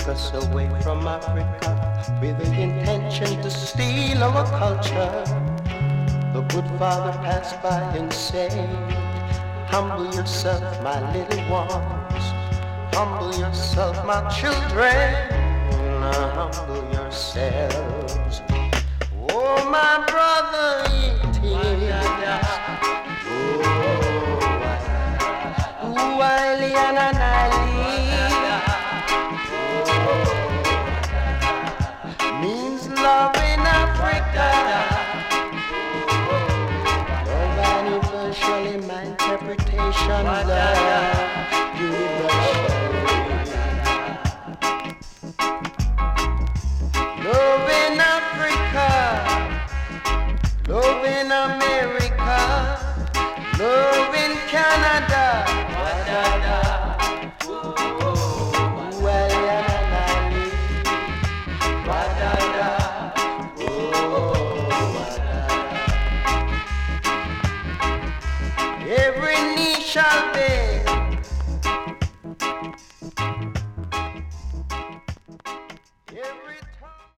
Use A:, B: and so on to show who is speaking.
A: us away from Africa with the intention to steal our culture. The good father passed by and said, humble yourself, my little ones. Humble yourself, my children. Humble yourselves. Oh, my brother, it is. Oh, Wiley and Anali means love in Africa. Love universally, my interpretation, love universally. Love in Africa, love in America, love in Canada. Every knee shall bend.